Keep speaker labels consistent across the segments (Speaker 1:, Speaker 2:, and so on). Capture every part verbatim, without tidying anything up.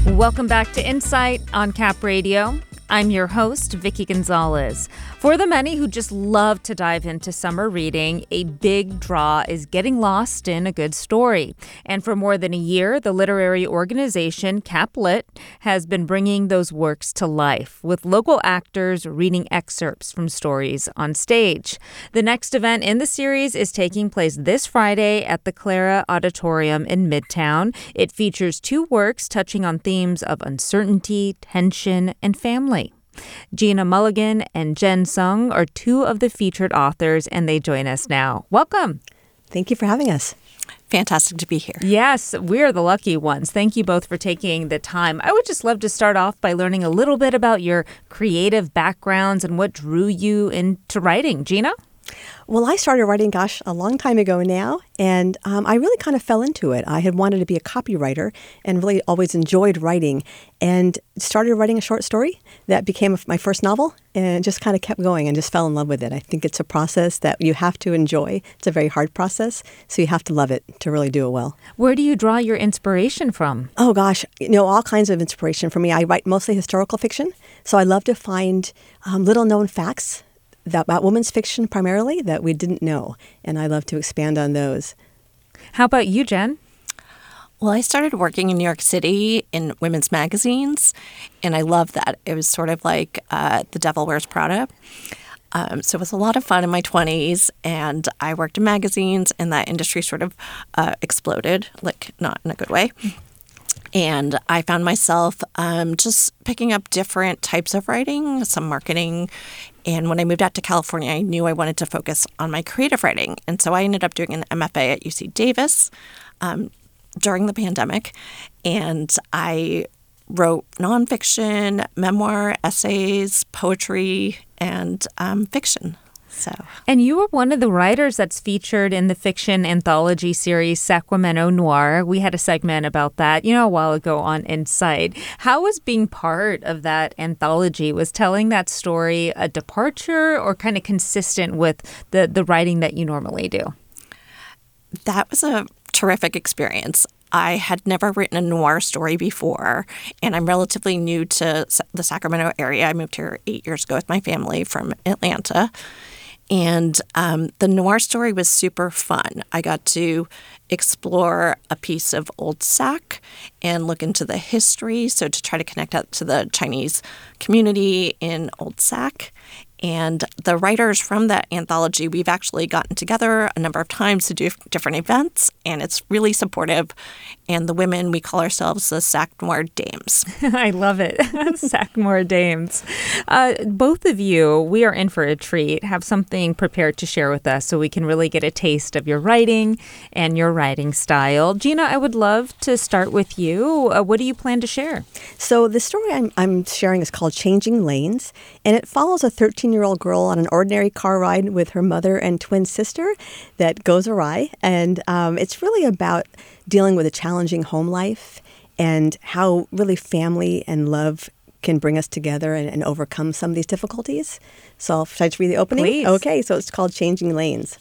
Speaker 1: Welcome back to Insight on Cap Radio. I'm your host, Vicki Gonzalez. For the many who just love to dive into summer reading, a big draw is getting lost in a good story. And for more than a year, the literary organization Cap Lit has been bringing those works to life, with local actors reading excerpts from stories on stage. The next event in the series is taking place this Friday at the Clara Auditorium in Midtown. It features two works touching on themes of uncertainty, tension, and family. Gina Mulligan and Jen Sung are two of the featured authors, and they join us now. Welcome.
Speaker 2: Thank you for having us.
Speaker 3: Fantastic to be here.
Speaker 1: Yes, we're the lucky ones. Thank you both for taking the time. I would just love to start off by learning a little bit about your creative backgrounds and what drew you into writing. Gina?
Speaker 2: Well, I started writing, gosh, a long time ago now, and um, I really kind of fell into it. I had wanted to be a copywriter and really always enjoyed writing, and started writing a short story that became my first novel, and just kind of kept going and just fell in love with it. I think it's a process that you have to enjoy. It's a very hard process, so you have to love it to really do it well.
Speaker 1: Where do you draw your inspiration from?
Speaker 2: Oh, gosh, you know, all kinds of inspiration for me. I write mostly historical fiction, so I love to find um, little-known facts that about women's fiction primarily that we didn't know, and I love to expand on those.
Speaker 1: How about you, Jen?
Speaker 3: Well, I started working in New York City in women's magazines, and I love that. It was sort of like uh, The Devil Wears Prada. Um, so it was a lot of fun in my twenties, and I worked in magazines, and that industry sort of uh, exploded, like not in a good way. And I found myself um, just picking up different types of writing, some marketing. And when I moved out to California, I knew I wanted to focus on my creative writing. And so I ended up doing an M F A at U C Davis um, during the pandemic. And I wrote nonfiction, memoir, essays, poetry, and um, fiction. So.
Speaker 1: And you were one of the writers that's featured in the fiction anthology series Sacramento Noir. We had a segment about that, you know, a while ago on Insight. How was being part of that anthology? Was telling that story a departure or kind of consistent with the, the writing that you normally do?
Speaker 3: That was a terrific experience. I had never written a noir story before, and I'm relatively new to the Sacramento area. I moved here eight years ago with my family from Atlanta. And um, the noir story was super fun. I got to explore a piece of Old Sac and look into the history, so to try to connect that to the Chinese community in Old Sac. And the writers from that anthology, we've actually gotten together a number of times to do different events, and it's really supportive. And the women, we call ourselves the Sac Noir Dames.
Speaker 1: I love it. Sac Noir Dames. Uh, both of you, we are in for a treat. Have something prepared to share with us so we can really get a taste of your writing and your writing style. Gina, I would love to start with you. Uh, what do you plan to share?
Speaker 2: So the story I'm, I'm sharing is called Changing Lanes, and it follows a thirteen-year-old girl on an ordinary car ride with her mother and twin sister that goes awry. And um, it's really about dealing with a challenging home life and how really family and love can bring us together and, and overcome some of these difficulties. So I'll, should I just read the opening?
Speaker 1: Please.
Speaker 2: Okay, so it's called Changing Lanes.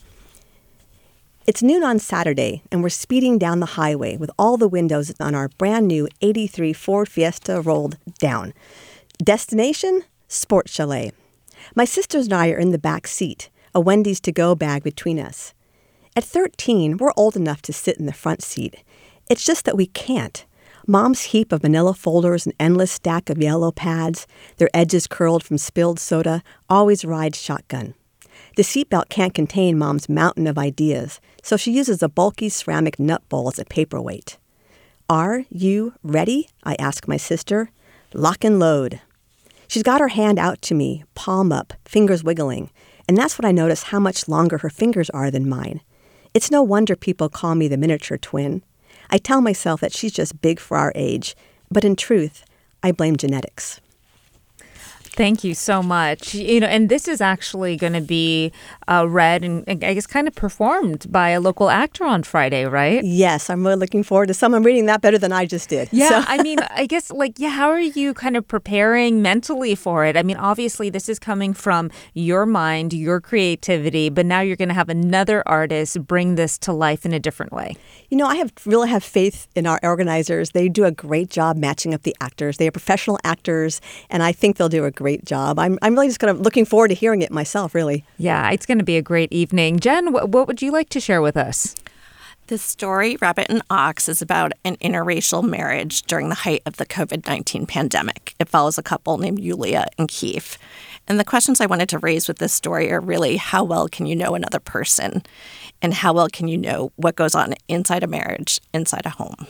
Speaker 2: It's noon on Saturday, and we're speeding down the highway with all the windows on our brand new eighty-three Ford Fiesta rolled down. Destination? Sports Chalet. My sisters and I are in the back seat, a Wendy's to-go bag between us. At thirteen, we're old enough to sit in the front seat. It's just that we can't. Mom's heap of manila folders and endless stack of yellow pads, their edges curled from spilled soda, always rides shotgun. The seatbelt can't contain Mom's mountain of ideas, so she uses a bulky ceramic nut bowl as a paperweight. Are you ready? I ask my sister. Lock and load. She's got her hand out to me, palm up, fingers wiggling, and that's when I notice how much longer her fingers are than mine. It's no wonder people call me the miniature twin. I tell myself that she's just big for our age, but in truth, I blame genetics.
Speaker 1: Thank you so much. You know, and this is actually going to be uh, read and I guess kind of performed by a local actor on Friday, right?
Speaker 2: Yes, I'm really looking forward to someone reading that better than I just did.
Speaker 1: Yeah,
Speaker 2: So-
Speaker 1: I mean, I guess like, yeah, how are you kind of preparing mentally for it? I mean, obviously this is coming from your mind, your creativity, but now you're going to have another artist bring this to life in a different way.
Speaker 2: You know, I have really have faith in our organizers. They do a great job matching up the actors. They are professional actors, and I think they'll do a great job. I'm I'm really just kind of looking forward to hearing it myself, really.
Speaker 1: Yeah, it's going to be a great evening. Jen, what, what would you like to share with us?
Speaker 3: The story, Rabbit and Ox, is about an interracial marriage during the height of the covid nineteen pandemic. It follows a couple named Yulia and Keith. And the questions I wanted to raise with this story are really, how well can you know another person? And how well can you know what goes on inside a marriage, inside a home?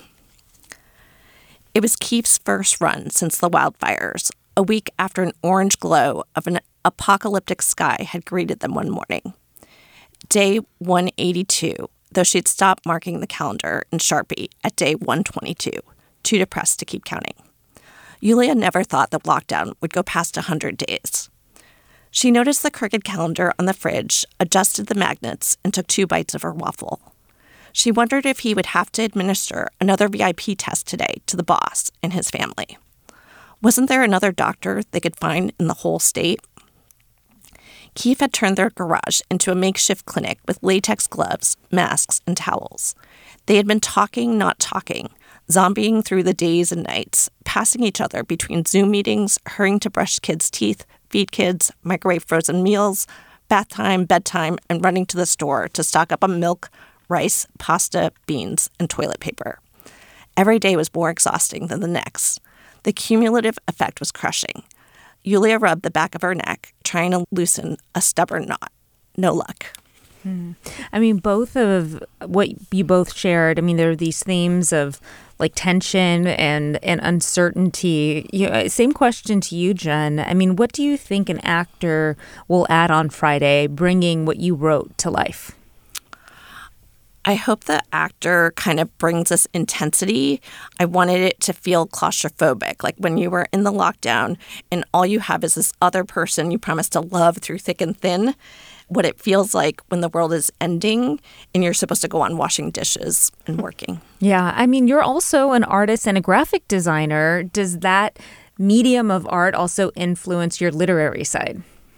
Speaker 3: It was Keith's first run since the wildfires, a week after an orange glow of an apocalyptic sky had greeted them one morning. Day one eighty-two, though she'd stopped marking the calendar in Sharpie at day one twenty-two, too depressed to keep counting. Yulia never thought the lockdown would go past one hundred days. She noticed the crooked calendar on the fridge, adjusted the magnets, and took two bites of her waffle. She wondered if he would have to administer another V I P test today to the boss and his family. Wasn't there another doctor they could find in the whole state? Keith had turned their garage into a makeshift clinic with latex gloves, masks, and towels. They had been talking, not talking, zombieing through the days and nights, passing each other between Zoom meetings, hurrying to brush kids' teeth, feed kids, microwave frozen meals, bath time, bedtime, and running to the store to stock up on milk, rice, pasta, beans, and toilet paper. Every day was more exhausting than the next. The cumulative effect was crushing. Yulia rubbed the back of her neck, trying to loosen a stubborn knot. No luck.
Speaker 1: Hmm. I mean, both of what you both shared, I mean, there are these themes of like tension and, and uncertainty. You know, same question to you, Jen. I mean, what do you think an actor will add on Friday, bringing what you wrote to life?
Speaker 3: I hope the actor kind of brings this intensity. I wanted it to feel claustrophobic, like when you were in the lockdown and all you have is this other person you promise to love through thick and thin, what it feels like when the world is ending and you're supposed to go on washing dishes and working.
Speaker 1: Yeah, I mean, you're also an artist and a graphic designer. Does that medium of art also influence your literary side?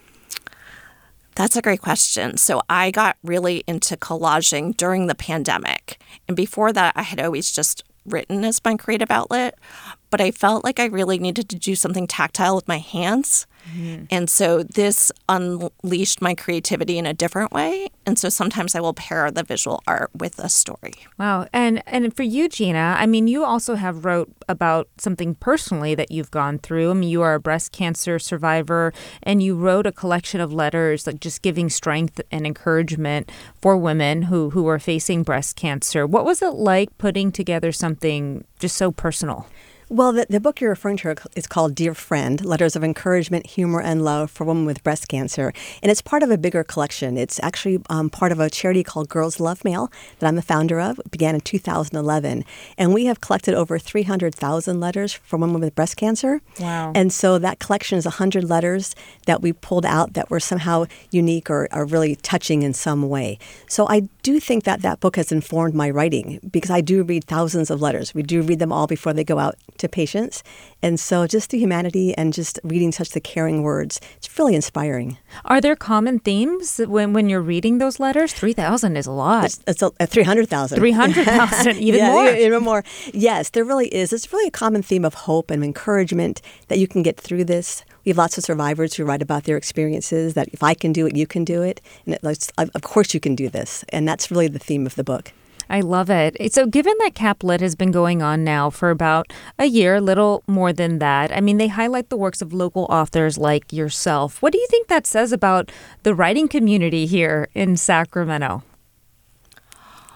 Speaker 3: That's a great question. So I got really into collaging during the pandemic. And before that, I had always just written as my creative outlet. But I felt like I really needed to do something tactile with my hands. Mm-hmm. And so this unleashed my creativity in a different way. And so sometimes I will pair the visual art with a story.
Speaker 1: Wow. And and for you, Gina, I mean, you also have wrote about something personally that you've gone through. I mean, you are a breast cancer survivor, and you wrote a collection of letters like just giving strength and encouragement for women who, who are facing breast cancer. What was it like putting together something just so personal?
Speaker 2: Well, the, the book you're referring to is called Dear Friend, Letters of Encouragement, Humor, and Love for Women with Breast Cancer. And it's part of a bigger collection. It's actually um, part of a charity called Girls Love Mail that I'm the founder of. It began in two thousand eleven. And we have collected over three hundred thousand letters from women with breast cancer.
Speaker 1: Wow.
Speaker 2: And so that collection is one hundred letters that we pulled out that were somehow unique or, or really touching in some way. So I do think that that book has informed my writing because I do read thousands of letters. We do read them all before they go out to patients. And so just the humanity and just reading such the caring words, it's really inspiring.
Speaker 1: Are there common themes when, when you're reading those letters? three thousand is a lot.
Speaker 2: It's, it's a, a three hundred thousand.
Speaker 1: three hundred thousand, even
Speaker 2: yeah,
Speaker 1: more.
Speaker 2: Even more. Yes, there really is. It's really a common theme of hope and encouragement that you can get through this. We have lots of survivors who write about their experiences, that if I can do it, you can do it. And it, of course you can do this. And that's really the theme of the book.
Speaker 1: I love it. So given that CapLit has been going on now for about a year, a little more than that, I mean, they highlight the works of local authors like yourself. What do you think that says about the writing community here in Sacramento?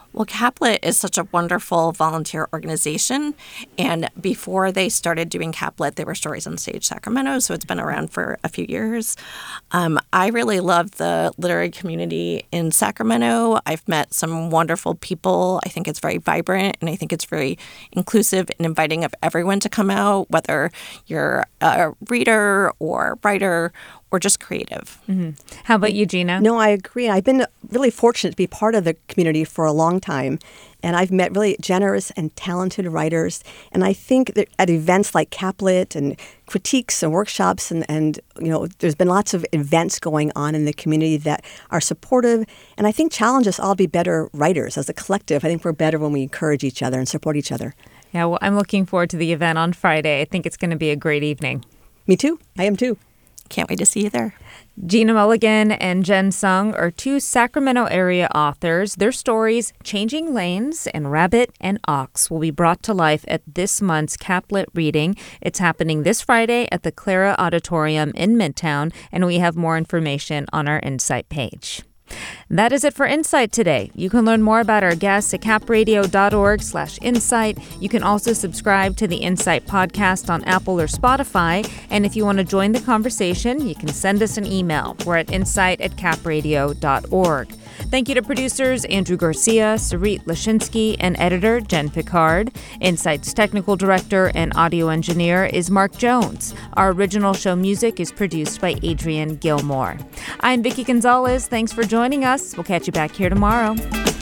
Speaker 3: Well, Caplet is such a wonderful volunteer organization. And before they started doing Caplet, they were Stories on Stage Sacramento, so it's been around for a few years. Um, I really love the literary community in Sacramento. I've met some wonderful people. I think it's very vibrant, and I think it's very inclusive and inviting of everyone to come out, whether you're a reader or writer or just creative.
Speaker 1: Mm-hmm. How about you, Gina?
Speaker 2: No, I agree. I've been really fortunate to be part of the community for a long time. And I've met really generous and talented writers. And I think that at events like Caplet and critiques and workshops and, and, you know, there's been lots of events going on in the community that are supportive. And I think challenge us all to be better writers as a collective. I think we're better when we encourage each other and support each other.
Speaker 1: Yeah, well, I'm looking forward to the event on Friday. I think it's going to be a great evening.
Speaker 2: Me too. I am too.
Speaker 3: Can't wait to see you there.
Speaker 1: Gina Mulligan and Jen Sung are two Sacramento area authors. Their stories, Changing Lanes and Rabbit and Ox, will be brought to life at this month's Caplet reading. It's happening this Friday at the Clara Auditorium in Midtown, and we have more information on our Insight page. That is it for Insight today. You can learn more about our guests at capradio.org slash insight. You can also subscribe to the Insight podcast on Apple or Spotify. And if you want to join the conversation, you can send us an email. We're at insight at capradio dot org. Thank you to producers Andrew Garcia, Sarit Lashinsky, and editor Jen Picard. Insight's technical director and audio engineer is Mark Jones. Our original show music is produced by Adrian Gilmore. I'm Vicki Gonzalez. Thanks for joining us. We'll catch you back here tomorrow.